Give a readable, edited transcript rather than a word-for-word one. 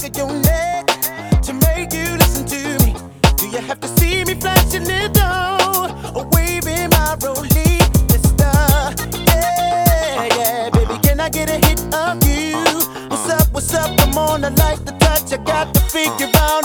of your neck to make you listen to me? Do you have to see me flashing it down or waving my rollie, mister? Yeah, yeah, baby, can I get a hit of you? What's up, what's up? I'm on, I like the touch, I got to figure out